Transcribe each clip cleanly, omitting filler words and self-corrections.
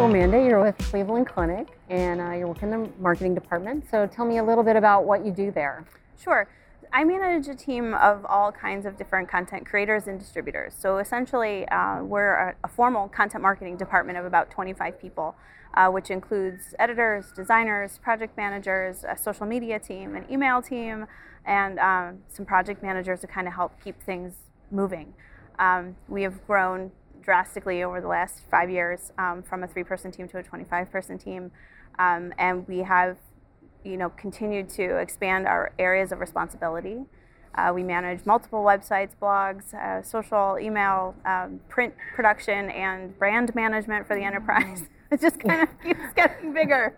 So Amanda, you're with Cleveland Clinic and you're working in the marketing department. So tell me a little bit about what you do there. Sure. I manage a team of all kinds of different content creators and distributors. So essentially, we're a formal content marketing department of about 25 people, which includes editors, designers, project managers, a social media team, an email team, and some project managers to kind of help keep things moving. We have grown drastically over the last 5 years from a 3-person team to a 25-person team, and we have continued to expand our areas of responsibility. We manage multiple websites, blogs, social, email, print production, and brand management for the enterprise. It just kind of keeps getting bigger.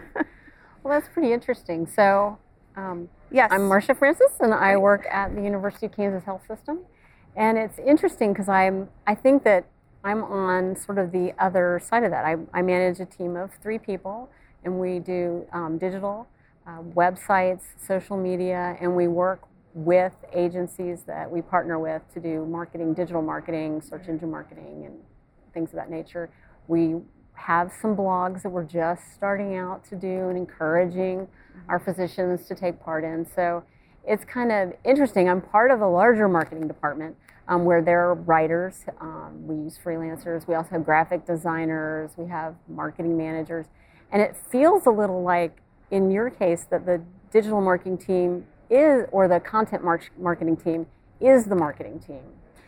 Well, that's pretty interesting. So, yes, I'm Marcia Francis, and I work at the University of Kansas Health System. And it's interesting because I think that I'm on sort of the other side of that. I manage a team of 3 people, and we do digital, websites, social media, and we work with agencies that we partner with to do marketing, digital marketing, search engine marketing, and things of that nature. We have some blogs that we're just starting out to do and encouraging our physicians to take part in. So it's kind of interesting. I'm part of a larger marketing department where there are writers. We use freelancers. We also have graphic designers. We have marketing managers. And it feels a little like, in your case, that the digital marketing team is, or the content marketing team is the marketing team.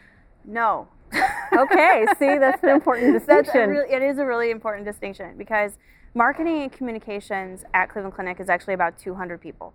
No. Okay, see, that's an important distinction. It is a really important distinction because marketing and communications at Cleveland Clinic is actually about 200 people.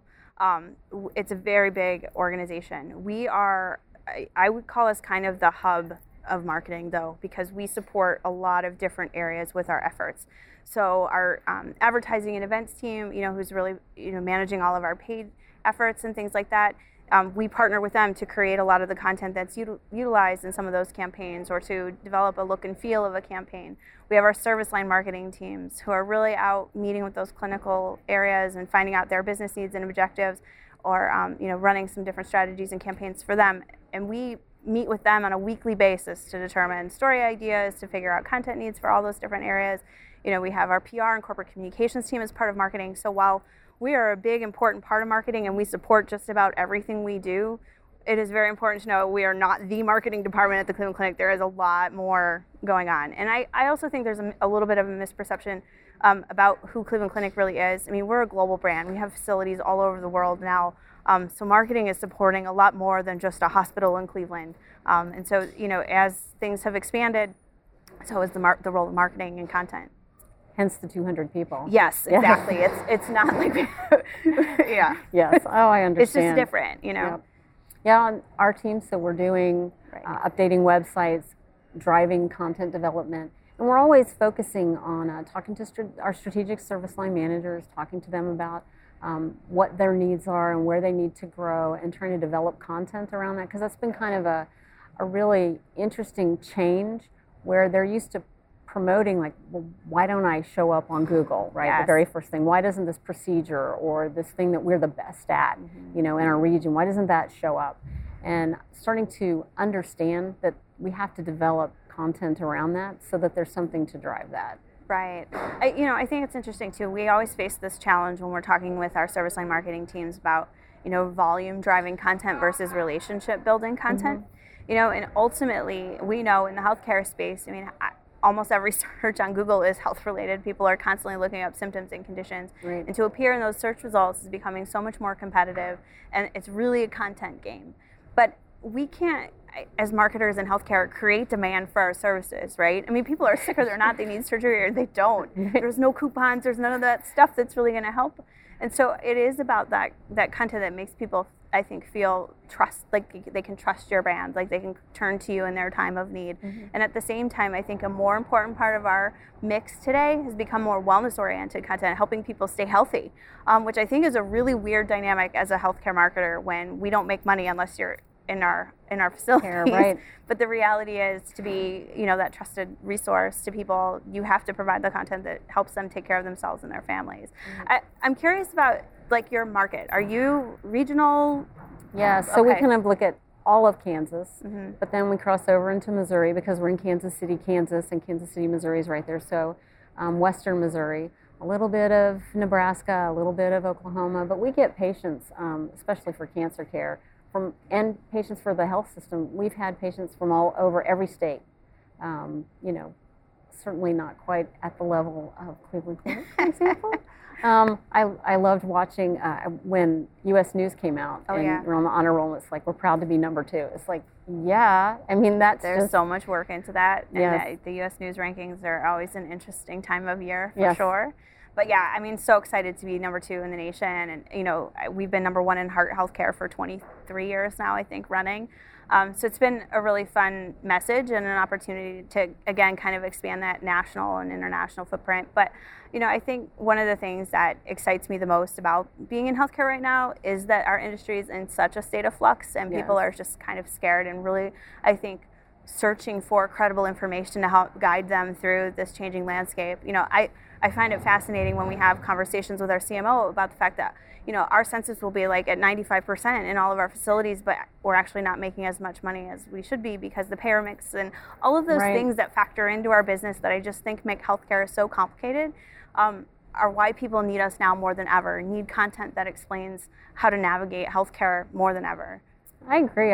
It's a very big organization. We are, I would call us kind of the hub of marketing, though, because we support a lot of different areas with our efforts. So our advertising and events team, who's really managing all of our paid efforts and things like that, we partner with them to create a lot of the content that's utilized in some of those campaigns or to develop a look and feel of a campaign. We have our service line marketing teams who are really out meeting with those clinical areas and finding out their business needs and objectives, or running some different strategies and campaigns for them. And we meet with them on a weekly basis to determine story ideas, to figure out content needs for all those different areas. We have our PR and corporate communications team as part of marketing. So while we are a big, important part of marketing and we support just about everything we do, it is very important to know we are not the marketing department at the Cleveland Clinic. There is a lot more going on. And I also think there's a little bit of a misperception about who Cleveland Clinic really is. I mean, we're a global brand. We have facilities all over the world now. So marketing is supporting a lot more than just a hospital in Cleveland. And so, as things have expanded, so is the role of marketing and content. Hence the 200 people. Yes, exactly. It's not like, yeah. Yes. Oh, I understand. It's just different, Yep. Yeah, on our team, so we're doing updating websites, driving content development, and we're always focusing on talking to our strategic service line managers, talking to them about what their needs are and where they need to grow, and trying to develop content around that, because that's been kind of a really interesting change where they're used to promoting, like, well, why don't I show up on Google, right? Yes. The very first thing. Why doesn't this procedure or this thing that we're the best at, in our region, why doesn't that show up? And starting to understand that we have to develop content around that so that there's something to drive that. Right. I think it's interesting, too. We always face this challenge when we're talking with our service line marketing teams about, volume driving content versus relationship building content. And ultimately, we know in the healthcare space, almost every search on Google is health-related. People are constantly looking up symptoms and conditions. Right. And to appear in those search results is becoming so much more competitive, and it's really a content game. But we can't, as marketers in healthcare, create demand for our services, right? I mean, people are sick or they're not, they need surgery or they don't. There's no coupons, there's none of that stuff that's really going to help. And so it is about that content that makes people, I think, feel trust, like they can trust your brand, like they can turn to you in their time of need. And at the same time, I think a more important part of our mix today has become more wellness-oriented content, helping people stay healthy, which I think is a really weird dynamic as a healthcare marketer when we don't make money unless you're in our facilities. Right. But the reality is, to be that trusted resource to people, you have to provide the content that helps them take care of themselves and their families. I'm curious about your market. Are you regional? Yeah, so we kind of look at all of Kansas, but then we cross over into Missouri because we're in Kansas City, Kansas, and Kansas City, Missouri is right there. So Western Missouri, a little bit of Nebraska, a little bit of Oklahoma, but we get patients, especially for cancer care, and patients for the health system. We've had patients from all over every state. You know, certainly not quite at the level of Cleveland Clinic, for example. I loved watching when U.S. News came out, Oh, and yeah. we're on the honor roll. It's like, we're proud to be number 2. It's like, yeah, I mean, There's so much work into that. And Yes. the U.S. News rankings are always an interesting time of year, for Yes. sure. But yeah, I mean, so excited to be number 2 in the nation. And, you know, we've been number 1 in heart healthcare for 23 years now, I think, running. So it's been a really fun message and an opportunity to, again, kind of expand that national and international footprint. But, you know, I think one of the things that excites me the most about being in healthcare right now is that our industry is in such a state of flux, and people are just kind of scared and really, I think, searching for credible information to help guide them through this changing landscape. You know, I find it fascinating when we have conversations with our CMO about the fact that, you know, our census will be like at 95% in all of our facilities, but we're actually not making as much money as we should be because the payer mix and all of those Right. things that factor into our business that I just think make healthcare so complicated are why people need us now more than ever, need content that explains how to navigate healthcare more than ever. I agree.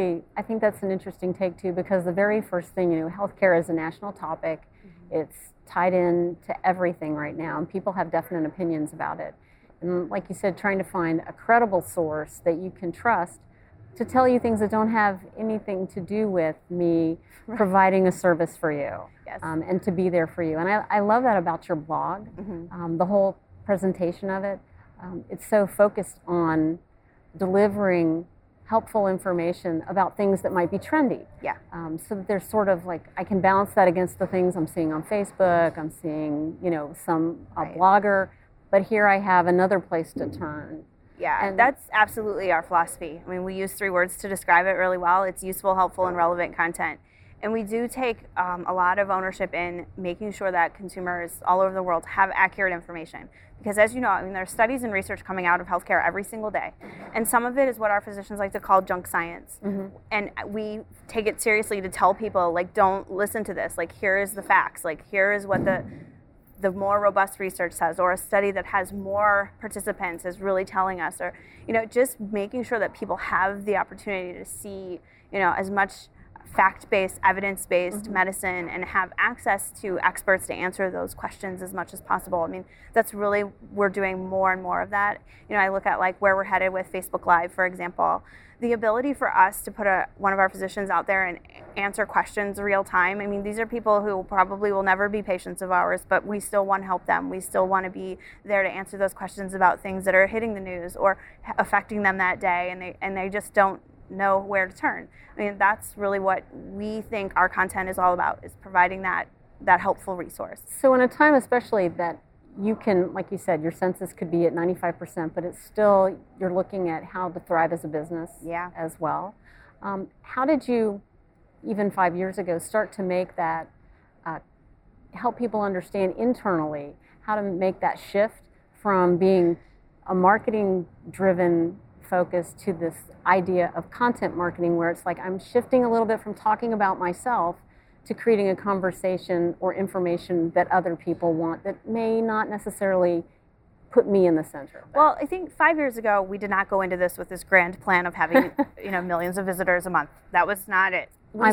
I think that's an interesting take too, because the very first thing, you know, healthcare is a national topic. It's tied in to everything right now, and people have definite opinions about it. And like you said, trying to find a credible source that you can trust to tell you things that don't have anything to do with me providing a service for you, Yes. and to be there for you. And I love that about your blog, the whole presentation of it. It's so focused on delivering helpful information about things that might be trendy. Yeah. So that there's sort of like, I can balance that against the things I'm seeing on Facebook, I'm seeing, you know, a Right. blogger, but here I have another place to turn. Yeah, And- that's absolutely our philosophy. I mean, we use 3 words to describe it really well. It's useful, helpful, and relevant content. And we do take a lot of ownership in making sure that consumers all over the world have accurate information. Because as you know, I mean, there's studies and research coming out of healthcare every single day. And some of it is what our physicians like to call junk science. And we take it seriously to tell people, like, don't listen to this. Like, here is the facts. Like, here is what the more robust research says, or a study that has more participants is really telling us, or, you know, just making sure that people have the opportunity to see, you know, as much fact-based, evidence-based medicine and have access to experts to answer those questions as much as possible. I mean, that's really, we're doing more and more of that. You know, I look at like where we're headed with Facebook Live, for example. The ability for us to put one of our physicians out there and answer questions real time. I mean, these are people who probably will never be patients of ours, but we still want to help them. We still want to be there to answer those questions about things that are hitting the news or affecting them that day, and they just don't know where to turn. I mean, that's really what we think our content is all about, is providing that helpful resource. So in a time especially that you can, like you said, your census could be at 95%, but it's still, you're looking at how to thrive as a business Yeah. as well. How did you, even 5 years ago, start to make that, help people understand internally how to make that shift from being a marketing-driven focus to this idea of content marketing, where it's like I'm shifting a little bit from talking about myself to creating a conversation or information that other people want that may not necessarily put me in the center. Well, I think 5 years ago, we did not go into this with this grand plan of having, you know, millions of visitors a month. That was not it.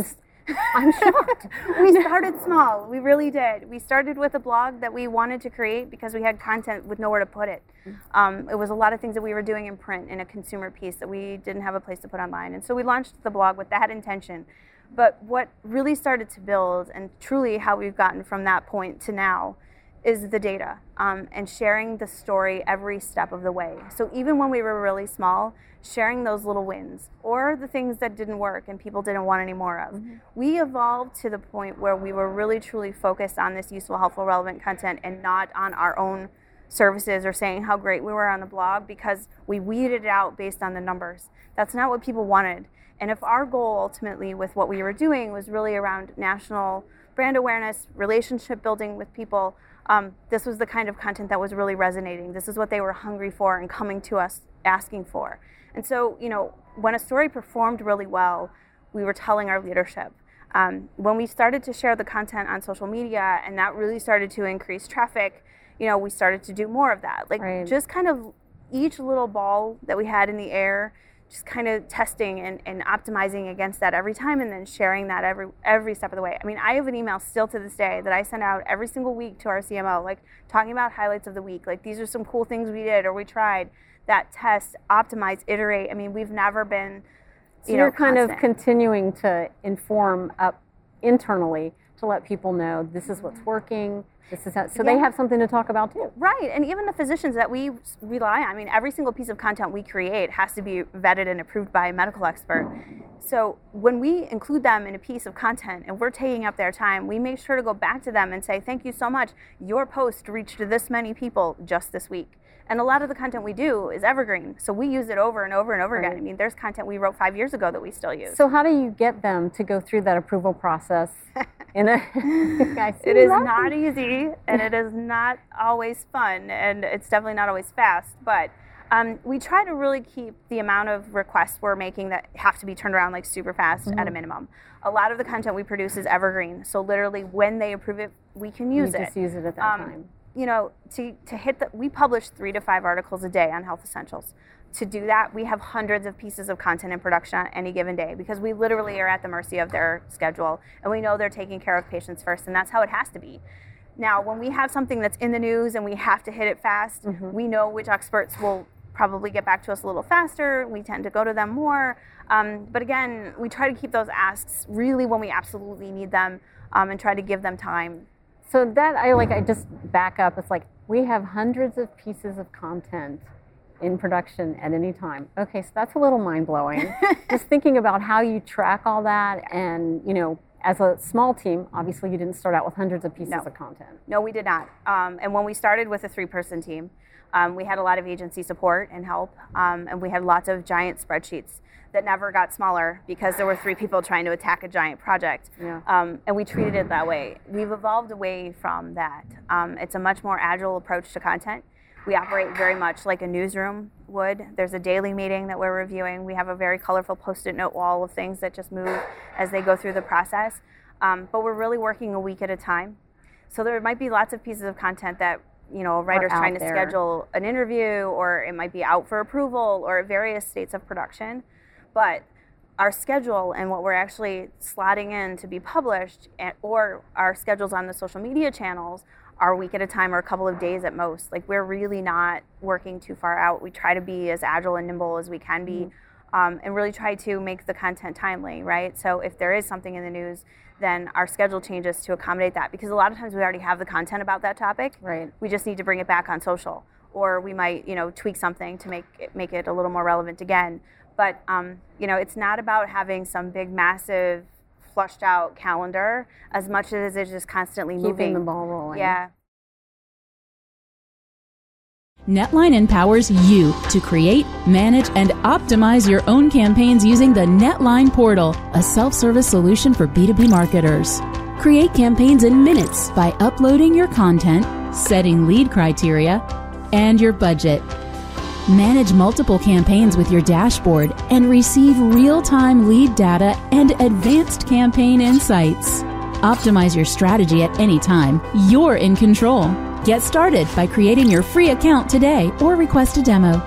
I'm shocked. We started small. We really did. We started with a blog that we wanted to create because we had content with nowhere to put it. It was a lot of things that we were doing in print in a consumer piece that we didn't have a place to put online. And so we launched the blog with that intention. But what really started to build, and truly how we've gotten from that point to now, is the data and sharing the story every step of the way. So even when we were really small, sharing those little wins or the things that didn't work and people didn't want any more of. We evolved to the point where we were really truly focused on this useful, helpful, relevant content and not on our own services or saying how great we were on the blog, because we weeded it out based on the numbers. That's not what people wanted. And if our goal ultimately with what we were doing was really around national brand awareness, relationship building with people, this was the kind of content that was really resonating. This is what they were hungry for and coming to us asking for. And so, you know, when a story performed really well, we were telling our leadership. When we started to share the content on social media and that really started to increase traffic, we started to do more of that. Like just kind of each little ball that we had in the air, just kind of testing and optimizing against that every time, and then sharing that every step of the way. I mean, I have an email still to this day that I send out every single week to our CMO, like talking about highlights of the week. Like, these are some cool things we did or we tried. That test, optimize, iterate. I mean, we've never been, you're kind constant. of continuing to inform up internally to let people know this is what's working. This is how, so they have something to talk about too. Right, and even the physicians that we rely on, I mean, every single piece of content we create has to be vetted and approved by a medical expert. So when we include them in a piece of content and we're taking up their time, we make sure to go back to them and say, thank you so much. Your post reached this many people just this week. And a lot of the content we do is evergreen, so we use it over and over and over again. I mean, there's content we wrote 5 years ago that we still use. So how do you get them to go through that approval process? It is not easy, and it is not always fun, and it's definitely not always fast, but we try to really keep the amount of requests we're making that have to be turned around like super fast at a minimum. A lot of the content we produce is evergreen, so literally when they approve it, we can use it. You just use it at that time. To hit we publish 3 to 5 articles a day on Health Essentials. To do that, we have hundreds of pieces of content in production on any given day because we literally are at the mercy of their schedule, and we know they're taking care of patients first, and that's how it has to be. Now, when we have something that's in the news and we have to hit it fast, we know which experts will probably get back to us a little faster. We tend to go to them more. But again, we try to keep those asks really when we absolutely need them, and try to give them time. So that I just back up. It's like we have hundreds of pieces of content in production at any time. Okay, so that's a little mind-blowing. Just thinking about how you track all that, and as a small team, obviously you didn't start out with hundreds of pieces of content. No, we did not. And when we started with a 3-person team, we had a lot of agency support and help, and we had lots of giant spreadsheets that never got smaller because there were 3 people trying to attack a giant project. And we treated it that way. We've evolved away from that. It's a much more agile approach to content. We operate very much like a newsroom would. There's a daily meeting that we're reviewing. We have a very colorful post-it note wall of things that just move as they go through the process. But we're really working a week at a time. So there might be lots of pieces of content that a writer's trying to schedule an interview, or it might be out for approval, or at various states of production. But our schedule and what we're actually slotting in to be published, or our schedules on the social media channels, are a week at a time or a couple of days at most. Like, we're really not working too far out. We try to be as agile and nimble as we can be, and really try to make the content timely, right? So if there is something in the news, then our schedule changes to accommodate that, because a lot of times we already have the content about that topic. Right. We just need to bring it back on social, or we might, tweak something to make it a little more relevant again. But, it's not about having some big, massive, flushed out calendar as much as it's just constantly moving. Keeping the ball rolling. Yeah. NetLine empowers you to create, manage, and optimize your own campaigns using the NetLine portal, a self-service solution for B2B marketers. Create campaigns in minutes by uploading your content, setting lead criteria, and your budget. Manage multiple campaigns with your dashboard and receive real-time lead data and advanced campaign insights. Optimize your strategy at any time. You're in control. Get started by creating your free account today or request a demo.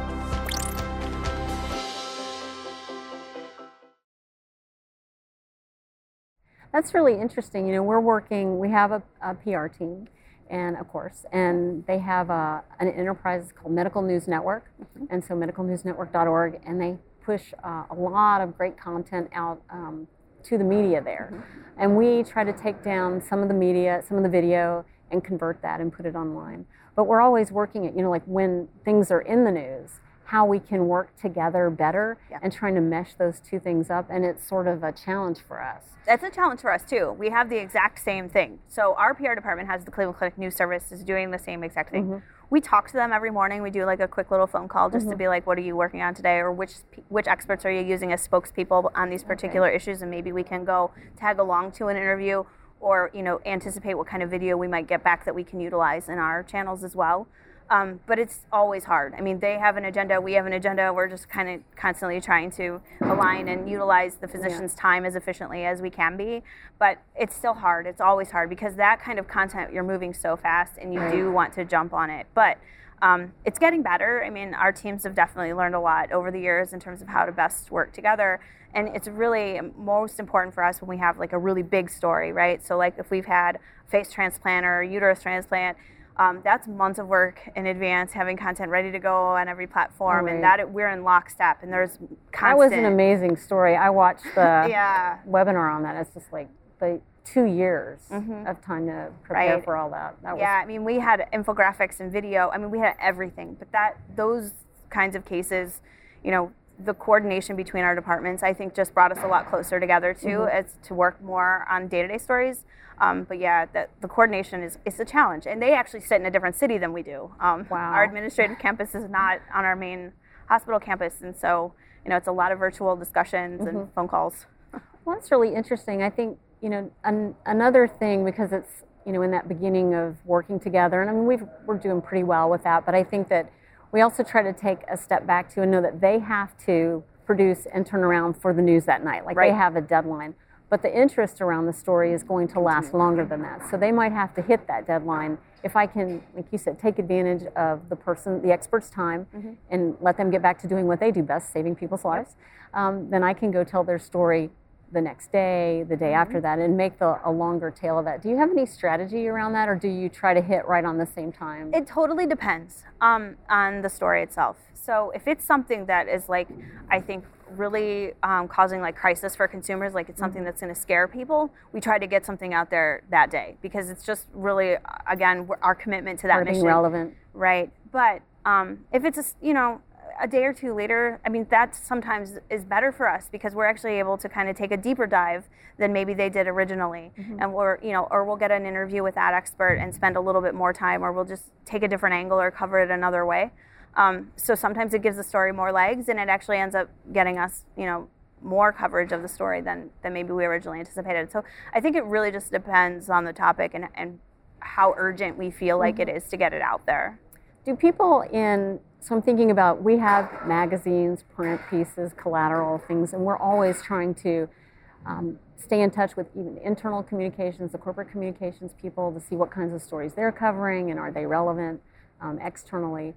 That's really interesting. We have a PR team, and they have an enterprise called Medical News Network, and so medicalnewsnetwork.org, and they push a lot of great content out to the media there. And we try to take down some of the media, some of the video, and convert that and put it online. But we're always working at, like when things are in the news, how we can work together better and trying to mesh those two things up. And it's sort of a challenge for us. That's a challenge for us too. We have the exact same thing. So our PR department has the Cleveland Clinic News Service is doing the same exact thing. We talk to them every morning. We do like a quick little phone call just to be like, what are you working on today? Or which experts are you using as spokespeople on these particular issues? And maybe we can go tag along to an interview, or anticipate what kind of video we might get back that we can utilize in our channels as well. But it's always hard. I mean, they have an agenda, we have an agenda. We're just kind of constantly trying to align and utilize the physician's time as efficiently as we can be. But it's still hard. It's always hard because that kind of content, you're moving so fast and you do want to jump on it. But it's getting better. I mean, our teams have definitely learned a lot over the years in terms of how to best work together. And it's really most important for us when we have like a really big story, right? So like if we've had face transplant or uterus transplant, that's months of work in advance, having content ready to go on every platform, and that we're in lockstep. And there's constant. That was an amazing story. I watched the webinar on that. It's just like the 2 years of time to prepare for all that. That was I mean, we had infographics and video. I mean, we had everything. But those kinds of cases, you know, the coordination between our departments, I think, just brought us a lot closer together too, as to work more on day-to-day stories. But yeah, the coordination is a challenge, and they actually sit in a different city than we do. Our administrative campus is not on our main hospital campus, and so you know it's a lot of virtual discussions and phone calls. Well, that's really interesting. I think you know another thing, because it's you know in that beginning of working together, and I mean we're doing pretty well with that, but I think that we also try to take a step back too and know that they have to produce and turn around for the news that night. Like they have a deadline. But the interest around the story is going to last longer than that. So they might have to hit that deadline. If I can, like you said, take advantage of the expert's time and let them get back to doing what they do best, saving people's lives, then I can go tell their story the next day, the day after that, and make a longer tail of that. Do you have any strategy around that, or do you try to hit right on the same time? It totally depends on the story itself. So if it's something that is like, I think, really causing like crisis for consumers, like it's something that's going to scare people, we try to get something out there that day because it's just really, again, our commitment to that mission. Being relevant. Right. But if it's, a day or two later, I mean, that sometimes is better for us because we're actually able to kind of take a deeper dive than maybe they did originally. And or we'll get an interview with that expert and spend a little bit more time, or we'll just take a different angle or cover it another way. So sometimes it gives the story more legs, and it actually ends up getting us, more coverage of the story than maybe we originally anticipated. So I think it really just depends on the topic and how urgent we feel like it is to get it out there. Do people so I'm thinking about, we have magazines, print pieces, collateral things, and we're always trying to stay in touch with even internal communications, the corporate communications people, to see what kinds of stories they're covering and are they relevant externally.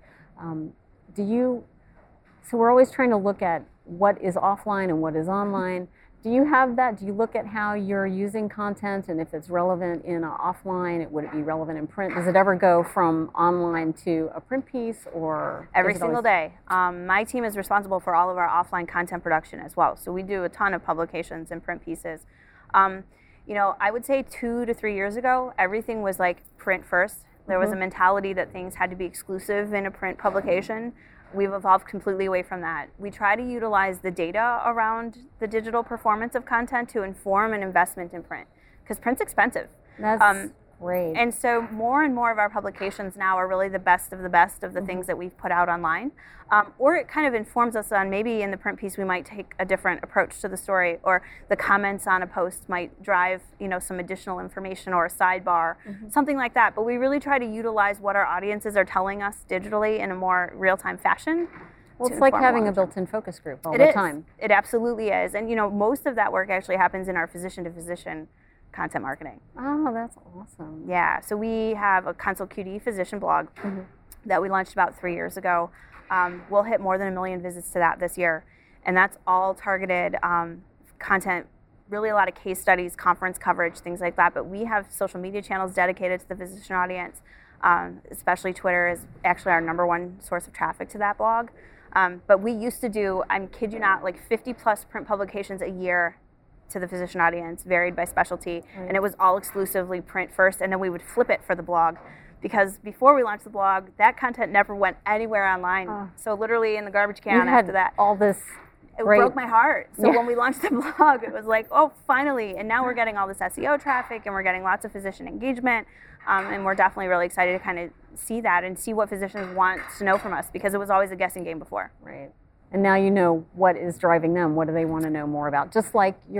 So we're always trying to look at what is offline and what is online. Do you have that? Do you look at how you're using content, and if it's relevant in offline, would it be relevant in print? Does it ever go from online to a print piece, or every single day? My team is responsible for all of our offline content production as well. So we do a ton of publications and print pieces. I would say 2 to 3 years ago, everything was like print first. There was a mentality that things had to be exclusive in a print publication. We've evolved completely away from that. We try to utilize the data around the digital performance of content to inform an investment in print, because print's expensive. That's great. And so more and more of our publications now are really the best of the things that we've put out online. Or it kind of informs us on, maybe in the print piece we might take a different approach to the story, or the comments on a post might drive some additional information or a sidebar, something like that. But we really try to utilize what our audiences are telling us digitally in a more real-time fashion. Well, it's like having a built-in focus group all the time. It absolutely is. And most of that work actually happens in our physician-to-physician content marketing. Oh, that's awesome. Yeah, so we have a Consult QD physician blog that we launched about 3 years ago. We'll hit more than 1 million visits to that this year. And that's all targeted content, really a lot of case studies, conference coverage, things like that. But we have social media channels dedicated to the physician audience. Especially Twitter is actually our #1 source of traffic to that blog. But we used to do, I kid you not, like 50 plus print publications a year to the physician audience, varied by specialty. And it was all exclusively print first, and then we would flip it for the blog. Because before we launched the blog, that content never went anywhere online. So literally in the garbage can after that. All this It broke my heart. So when we launched the blog, it was like, oh, finally. And now we're getting all this SEO traffic, and we're getting lots of physician engagement. And we're definitely really excited to kind of see that and see what physicians want to know from us, because it was always a guessing game before. Right. And now you know what is driving them. What do they want to know more about? Just like your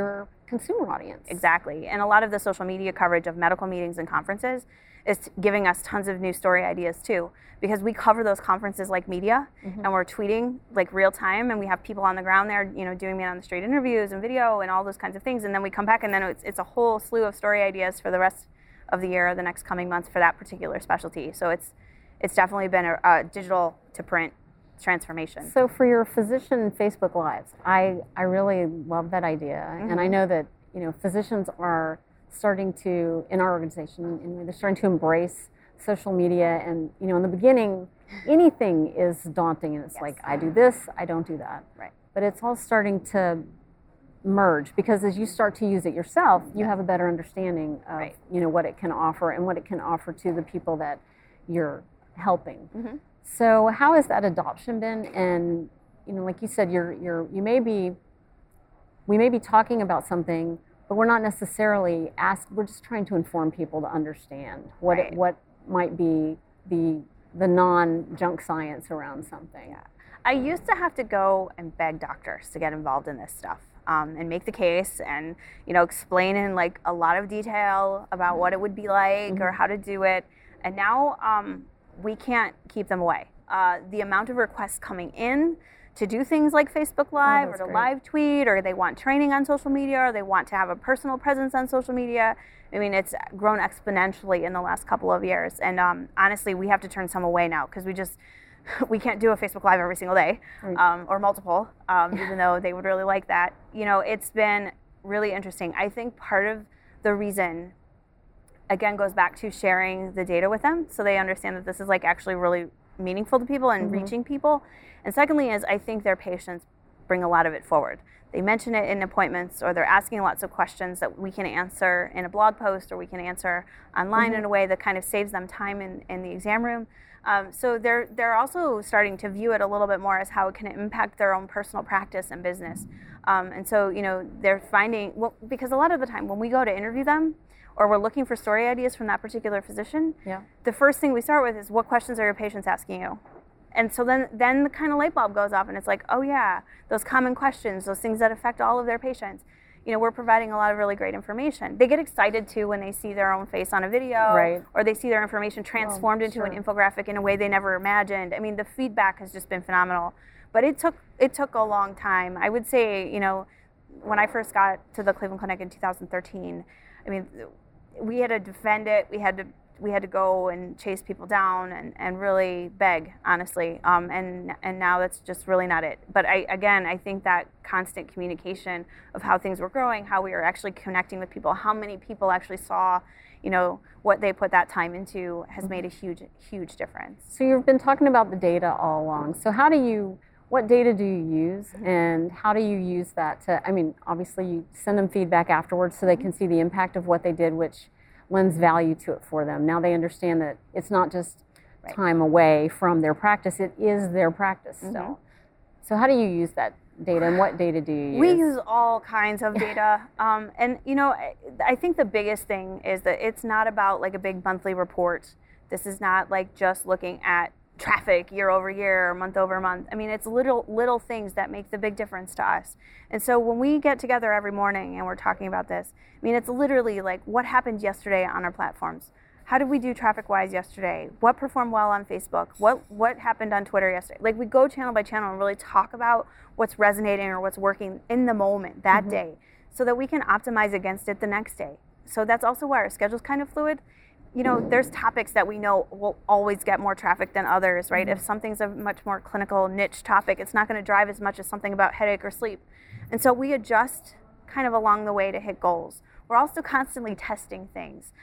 consumer audience. Exactly. And a lot of the social media coverage of medical meetings and conferences is giving us tons of new story ideas too, because we cover those conferences like media, and we're tweeting like real time, and we have people on the ground there, doing man on the street interviews and video and all those kinds of things. And then we come back, and then it's a whole slew of story ideas for the rest of the year, the next coming months for that particular specialty. So it's definitely been a digital to print transformation. So for your physician Facebook Lives, I really love that idea, and I know that physicians are starting to, in our organization, they're starting to embrace social media, and in the beginning, anything is daunting, and it's like, I do this, I don't do that. Right. But it's all starting to merge, because as you start to use it yourself, you have a better understanding of what it can offer and what it can offer to the people that you're helping. So how has that adoption been? And like you said, we may be talking about something, but we're not necessarily we're just trying to inform people to understand what might be the non-junk science around something. Yeah. I used to have to go and beg doctors to get involved in this stuff, and make the case, and explain in like a lot of detail about what it would be like or how to do it. And now we can't keep them away. The amount of requests coming in to do things like Facebook Live or to live tweet, or they want training on social media, or they want to have a personal presence on social media. I mean, it's grown exponentially in the last couple of years. And honestly, we have to turn some away now, because we can't do a Facebook Live every single day, or multiple, even though they would really like that. It's been really interesting. I think part of the reason, again, goes back to sharing the data with them, so they understand that this is like actually really meaningful to people and reaching people. And secondly is, I think their patients bring a lot of it forward. They mention it in appointments, or they're asking lots of questions that we can answer in a blog post, or we can answer online in a way that kind of saves them time in the exam room. So they're also starting to view it a little bit more as how it can impact their own personal practice and business. And so they're finding, because a lot of the time when we go to interview them, or we're looking for story ideas from that particular physician, the first thing we start with is, what questions are your patients asking you? And so then the kind of light bulb goes off, and it's like, oh yeah, those common questions, those things that affect all of their patients. We're providing a lot of really great information. They get excited too when they see their own face on a video, or they see their information transformed into an infographic in a way they never imagined. I mean, the feedback has just been phenomenal. But it took a long time. I would say, when I first got to the Cleveland Clinic in 2013, I mean, we had to defend it. We had to go and chase people down and really beg, honestly. And now that's just really not it. But I think that constant communication of how things were growing, how we were actually connecting with people, how many people actually saw, what they put that time into, has made a huge, huge difference. So you've been talking about the data all along. So what data do you use, and how do you use that to, obviously you send them feedback afterwards so they can see the impact of what they did, which lends value to it for them. Now they understand that it's not just time away from their practice, it is their practice still. So how do you use that data, and what data do you use? We use all kinds of data. And I think the biggest thing is that it's not about like a big monthly report. This is not like just looking at traffic year over year, month over month. I mean, it's little things that make the big difference to us. And so when we get together every morning and we're talking about this, I mean, it's literally like, what happened yesterday on our platforms? How did we do traffic-wise yesterday? What performed well on Facebook? What happened on Twitter yesterday? Like, we go channel by channel and really talk about what's resonating or what's working in the moment, that day, so that we can optimize against it the next day. So that's also why our schedule's kind of fluid. There's topics that we know will always get more traffic than others, right? If something's a much more clinical niche topic, it's not going to drive as much as something about headache or sleep. And so we adjust kind of along the way to hit goals. We're also constantly testing things.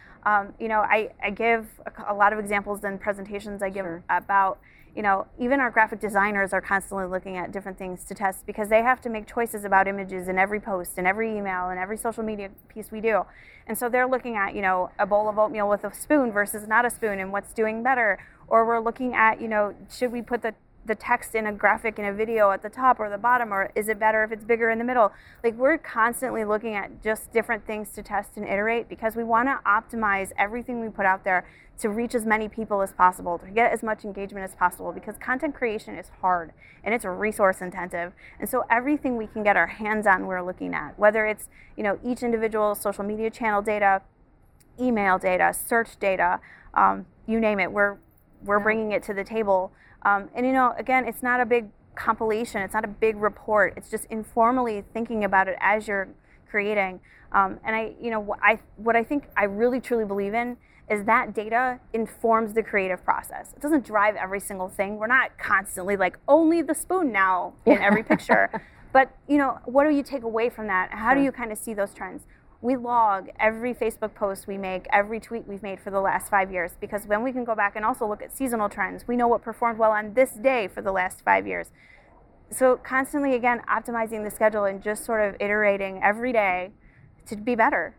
I give a lot of examples in presentations I give about, even our graphic designers are constantly looking at different things to test, because they have to make choices about images in every post and every email and every social media piece we do. And so they're looking at, a bowl of oatmeal with a spoon versus not a spoon, and what's doing better. Or we're looking at, should we put the the text in a graphic in a video at the top or the bottom, or is it better if it's bigger in the middle? Like, we're constantly looking at just different things to test and iterate, because we want to optimize everything we put out there to reach as many people as possible, to get as much engagement as possible, because content creation is hard and it's resource intensive. And so everything we can get our hands on, we're looking at, whether it's, each individual social media channel data, email data, search data, you name it, we're bringing it to the table. And again, it's not a big compilation, it's not a big report, it's just informally thinking about it as you're creating. And what I think I really truly believe in is that data informs the creative process. It doesn't drive every single thing. We're not constantly like, only the spoon now in every picture. But what do you take away from that? How do you kind of see those trends? We log every Facebook post we make, every tweet we've made for the last 5 years, because then we can go back and also look at seasonal trends. We know what performed well on this day for the last 5 years. So constantly, again, optimizing the schedule and just sort of iterating every day to be better.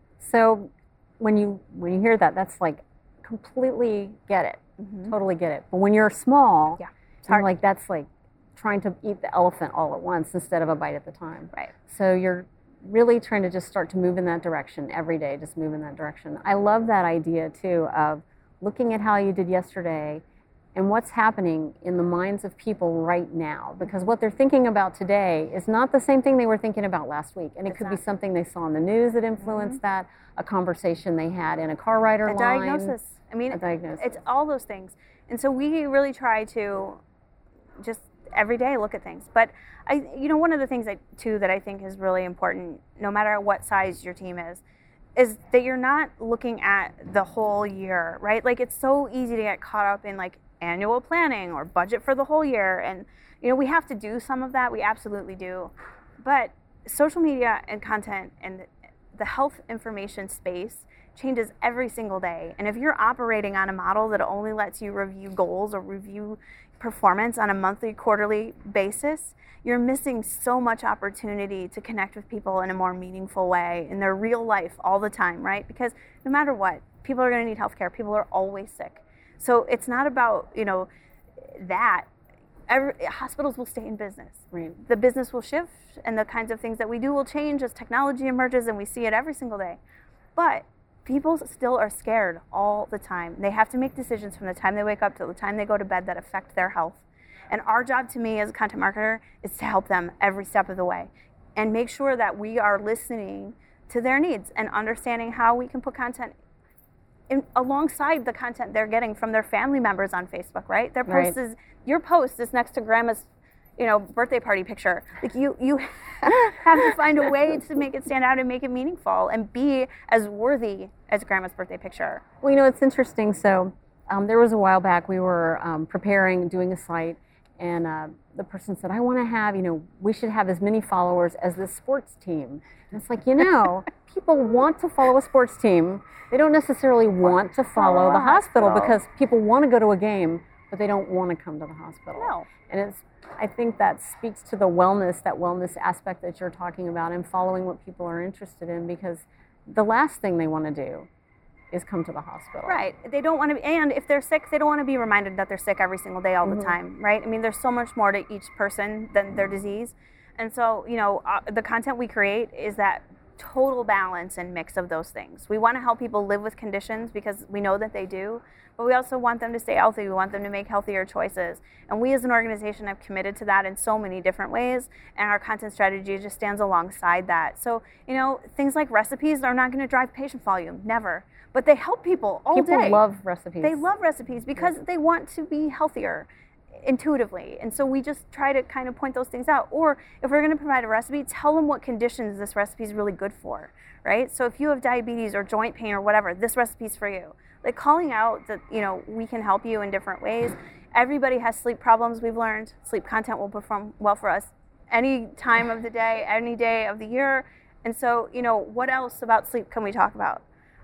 So when you hear that, that's like completely get it, totally get it. But when you're small, it's hard. Like that's like trying to eat the elephant all at once instead of a bite at a time. Right. So you're really trying to just start to move in that direction every day, just move in that direction. I love that idea too of looking at how you did yesterday and what's happening in the minds of people right now, because what they're thinking about today is not the same thing they were thinking about last week, and it could be something they saw in the news that influenced that, a conversation they had in a car ride or line. Diagnosis. I mean, a diagnosis. It's all those things. And so we really try to just every day look at things. But one of the things that I think is really important, no matter what size your team is that you're not looking at the whole year, right? Like, it's so easy to get caught up in like annual planning or budget for the whole year. And, we have to do some of that. We absolutely do. But social media and content and the health information space changes every single day. And if you're operating on a model that only lets you review goals or review performance on a monthly, quarterly basis, you're missing so much opportunity to connect with people in a more meaningful way in their real life all the time, right? Because no matter what, people are going to need healthcare. People are always sick. So it's not about, that. Hospitals will stay in business. Right. The business will shift, and the kinds of things that we do will change as technology emerges, and we see it every single day. But people still are scared all the time. They have to make decisions from the time they wake up till the time they go to bed that affect their health. And our job, to me as a content marketer, is to help them every step of the way and make sure that we are listening to their needs and understanding how we can put content alongside the content they're getting from their family members on Facebook, right? Your post is next to grandma's, birthday party picture. Like, you have to find a way to make it stand out and make it meaningful and be as worthy as grandma's birthday picture. Well, it's interesting. So there was a while back we were doing a site, and the person said, I want to have, we should have as many followers as the sports team. And it's like, people want to follow a sports team. They don't necessarily want to follow the hospital, because people want to go to a game, but they don't want to come to the hospital. No. And I think that speaks to the wellness aspect that you're talking about, and following what people are interested in, because the last thing they want to do is come to the hospital. Right. They don't want to, and if they're sick, they don't want to be reminded that they're sick every single day all the time, right? I mean, there's so much more to each person than their disease. And so, the content we create is that total balance and mix of those things. We want to help people live with conditions because we know that they do, but we also want them to stay healthy. We want them to make healthier choices. And we as an organization have committed to that in so many different ways, and our content strategy just stands alongside that. So, things like recipes are not going to drive patient volume, never. But they help people all day. People love recipes. They love recipes because they want to be healthier intuitively. And so we just try to kind of point those things out. Or if we're going to provide a recipe, tell them what conditions this recipe is really good for, right? So if you have diabetes or joint pain or whatever, this recipe is for you. Like, calling out that, we can help you in different ways. Everybody has sleep problems, we've learned. Sleep content will perform well for us any time of the day, any day of the year. And so, what else about sleep can we talk about?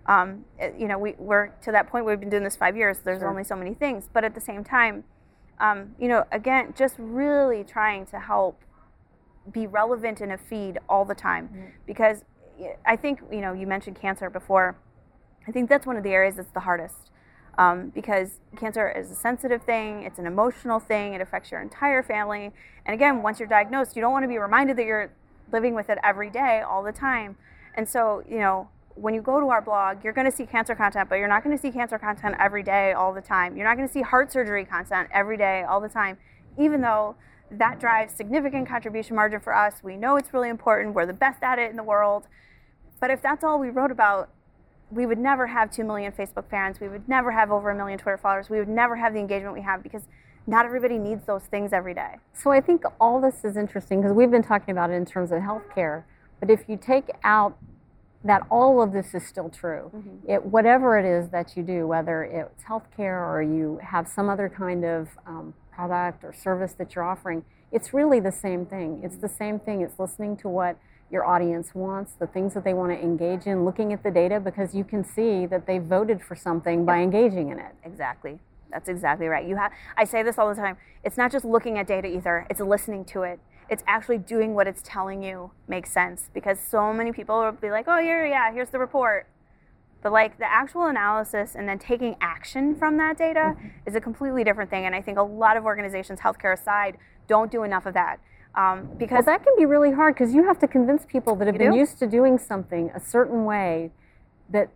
We're to that point, we've been doing this 5 years. There's only so many things. But at the same time, again, just really trying to help be relevant in a feed all the time. Because I think, you mentioned cancer before. I think that's one of the areas that's the hardest. because cancer is a sensitive thing, it's an emotional thing, it affects your entire family. And again, once you're diagnosed, you don't want to be reminded that you're living with it every day, all the time. And so, when you go to our blog, you're going to see cancer content, but you're not going to see cancer content every day, all the time. You're not going to see heart surgery content every day, all the time, even though that drives significant contribution margin for us. We know it's really important. We're the best at it in the world. But if that's all we wrote about, we would never have 2 million Facebook fans. We would never have over 1 million Twitter followers. We would never have the engagement we have because not everybody needs those things every day. So I think all this is interesting because we've been talking about it in terms of healthcare. But if you take out that all of this is still true, whatever it is that you do, whether it's healthcare or you have some other kind of product or service that you're offering, it's really the same thing. It's the same thing. It's listening to what your audience wants, the things that they want to engage in, looking at the data because you can see that they voted for something by engaging in it. Exactly. That's exactly right. I say this all the time. It's not just looking at data either. It's listening to it. It's actually doing what it's telling you makes sense, because so many people will be like, oh, here's the report. But the actual analysis and then taking action from that data is a completely different thing. And I think a lot of organizations, healthcare aside, don't do enough of that. Because that can be really hard because you have to convince people that have been used to doing something a certain way that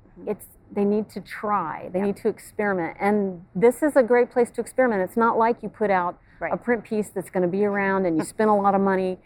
they need to try, they need to experiment. And this is a great place to experiment. It's not like you put out a print piece that's going to be around and you spend a lot of money.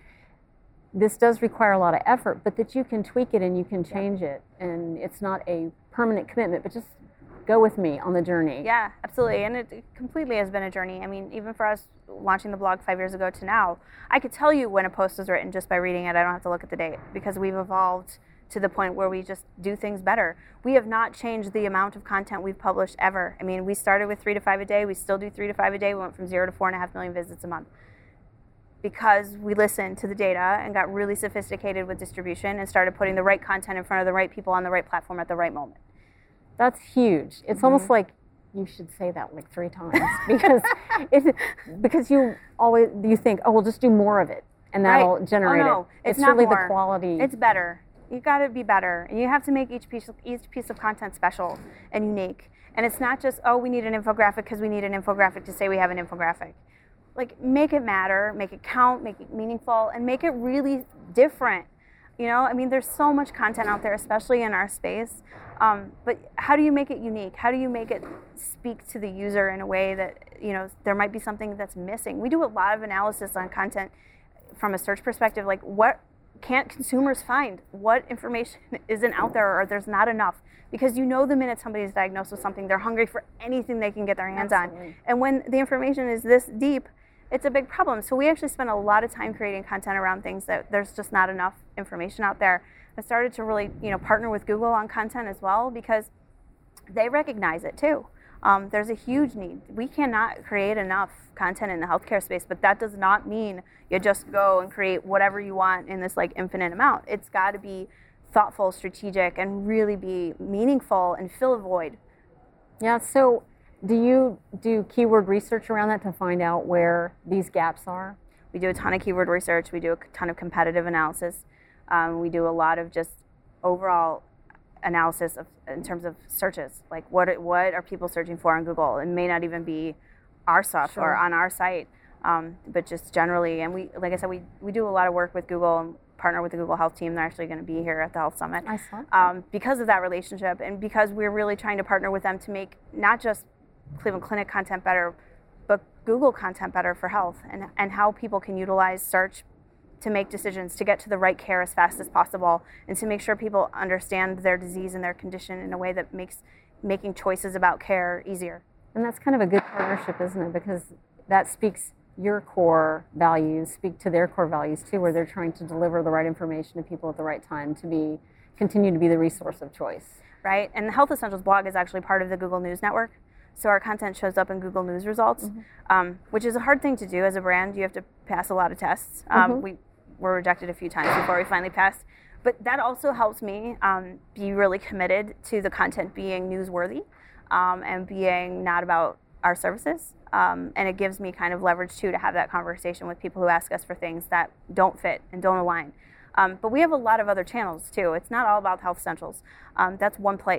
This does require a lot of effort, but that you can tweak it and you can change it. And it's not a permanent commitment, but just go with me on the journey. Yeah, absolutely. And it completely has been a journey. I mean, even for us launching the blog 5 years ago to now, I could tell you when a post was written just by reading it. I don't have to look at the date because we've evolved to the point where we just do things better. We have not changed the amount of content we've published ever. I mean, we started with 3 to 5 a day. We still do 3 to 5 a day. We went from 0 to 4.5 million visits a month because we listened to the data and got really sophisticated with distribution and started putting the right content in front of the right people on the right platform at the right moment. That's huge. It's almost like you should say that 3 times because you think, oh, we'll just do more of it and that'll generate it. It's not really more. The quality. It's better. You got to be better. And you have to make each piece of content special and unique. And it's not just, oh, we need an infographic because we need an infographic to say we have an infographic. Make it matter, make it count, make it meaningful, and make it really different. I mean, there's so much content out there, especially in our space. But how do you make it unique? How do you make it speak to the user in a way that, there might be something that's missing? We do a lot of analysis on content from a search perspective, what can't consumers find? What information isn't out there or there's not enough? Because the minute somebody's diagnosed with something, they're hungry for anything they can get their hands on. And when the information is this deep, it's a big problem. So we actually spend a lot of time creating content around things that there's just not enough information out there. I started to really, partner with Google on content as well because they recognize it too. There's a huge need. We cannot create enough content in the healthcare space, but that does not mean you just go and create whatever you want in this infinite amount. It's got to be thoughtful, strategic, and really be meaningful and fill a void. Yeah, so do you do keyword research around that to find out where these gaps are? We do a ton of keyword research. We do a ton of competitive analysis. We do a lot of just overall analysis in terms of searches. What are people searching for on Google? It may not even be our stuff or on our site, but just generally. And we, like I said, we do a lot of work with Google and partner with the Google Health team. They're actually going to be here at the Health Summit. I saw that. Because of that relationship and because we're really trying to partner with them to make not just Cleveland Clinic content better, but Google content better for health and how people can utilize search to make decisions, to get to the right care as fast as possible, and to make sure people understand their disease and their condition in a way that makes making choices about care easier. And that's kind of a good partnership, isn't it? Because that speaks your core values, speak to their core values too, where they're trying to deliver the right information to people at the right time to continue to be the resource of choice. Right, and the Health Essentials blog is actually part of the Google News Network. So our content shows up in Google News results, which is a hard thing to do as a brand. You have to pass a lot of tests. We were rejected a few times before we finally passed. But that also helps me be really committed to the content being newsworthy and being not about our services. And it gives me kind of leverage, too, to have that conversation with people who ask us for things that don't fit and don't align. But we have a lot of other channels, too. It's not all about Health Essentials. That's one place.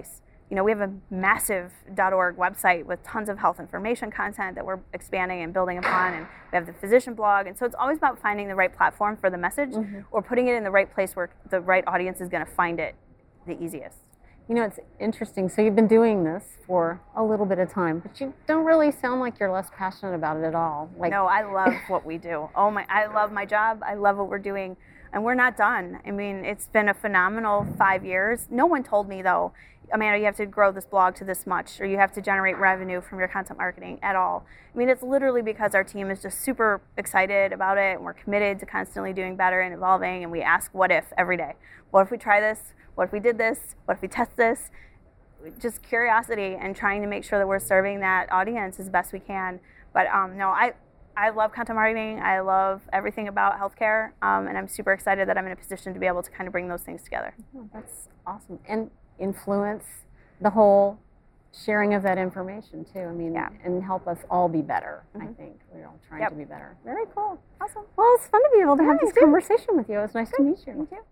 we have a massive .org website with tons of health information content that we're expanding and building upon, and we have the physician blog. And so it's always about finding the right platform for the message, or putting it in the right place where the right audience is going to find it the easiest. It's interesting. So you've been doing this for a little bit of time, but you don't really sound like you're less passionate about it at all. No, I love what we do. I love my job. I love what we're doing. And we're not done. I mean, it's been a phenomenal 5 years. No one told me, though, Amanda, you have to grow this blog to this much, or you have to generate revenue from your content marketing at all. I mean, it's literally because our team is just super excited about it, and we're committed to constantly doing better and evolving, and we ask what if every day. What if we try this? What if we did this? What if we test this? Just curiosity and trying to make sure that we're serving that audience as best we can. But no, I love content marketing. I love everything about healthcare, and I'm super excited that I'm in a position to be able to kind of bring those things together. Oh, that's awesome. And influence the whole sharing of that information too. I mean, and help us all be better. I think we're all trying to be better. Very cool. Awesome. Well, it's fun to be able to have this conversation with you. It was nice to meet you. Thank you.